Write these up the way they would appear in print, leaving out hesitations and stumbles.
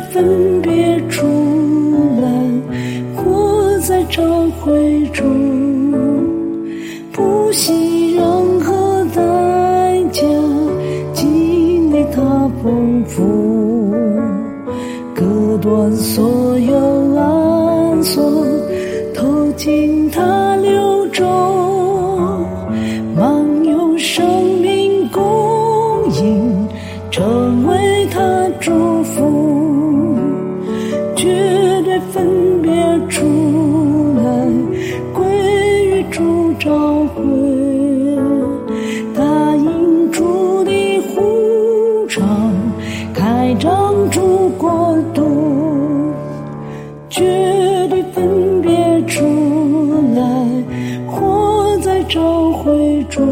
分别出来，活在召会中，不惜任何代价，经历他丰富，割断所有拦索，投进他流中，满有生命供应，成为他祝福，绝对分别出来，归于主召会，答应主的呼召，开张主国度，绝对分别出来，活在召会中，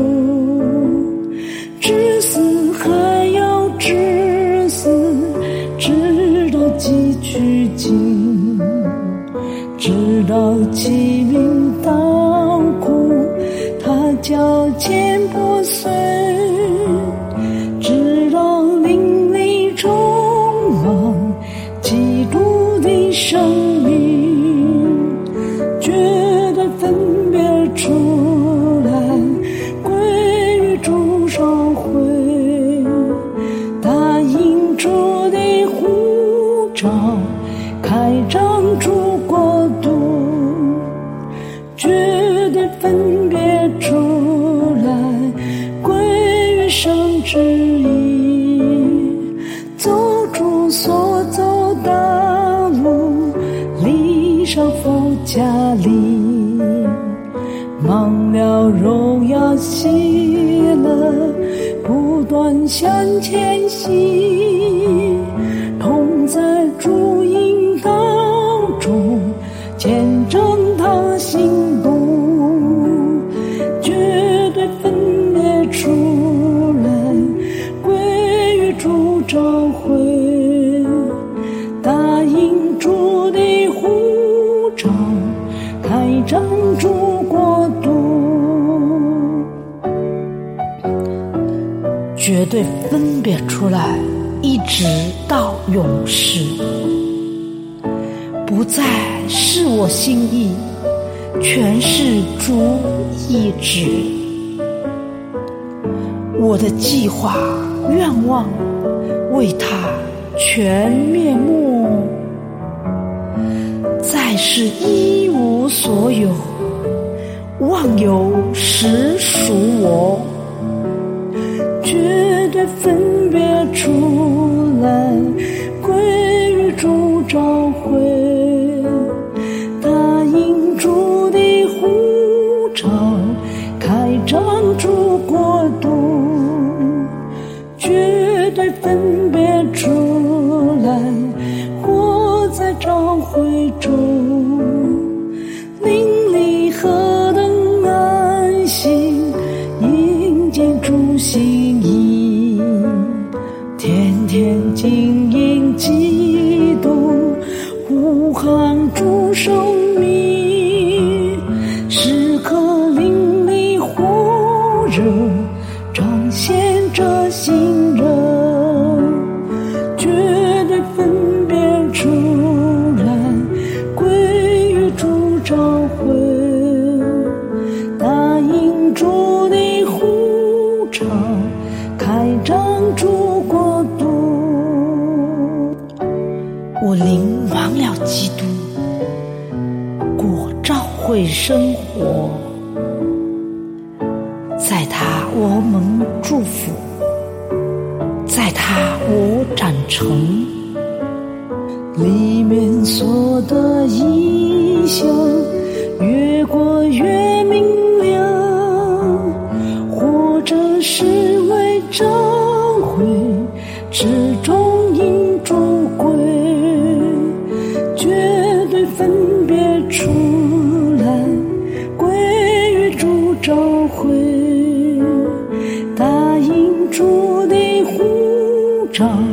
至死还要至死，直到极趋近，直到其名当苦，他脚尖破碎，直到灵里充满基督的生命，绝对分别出来，归于主召会，答应主的呼召，开张主国度，绝对分别出来，归于神旨意，走主所走道路，离上佛家里，忘了荣耀喜乐，不断向前行，同在主引导中，见证他行动，绝对分别出来，归于主召会，答应主的呼召，开张主国度，绝对分别出来，一直到永世，不再是我心意，全是主意志。我的计划愿望为他全面目，再是一无所有，望有实属我，绝对分别出来，归于主召会，答应主的呼召，开张主国度，绝对分别出来，活在召会中，灵里何等安心，迎接主心意，天天经营基督，呼喊主生命，时刻灵里火热，彰显着信任，绝对分别出来，归于主召会，答应主的呼召，开张主国度。我灵忘了基督，过召会生活，在他我蒙祝福，在他我长成，里面所得意象，越过越明亮，或者是为召会之中因主归，绝对分别出来，归于主召会，答应主的呼召，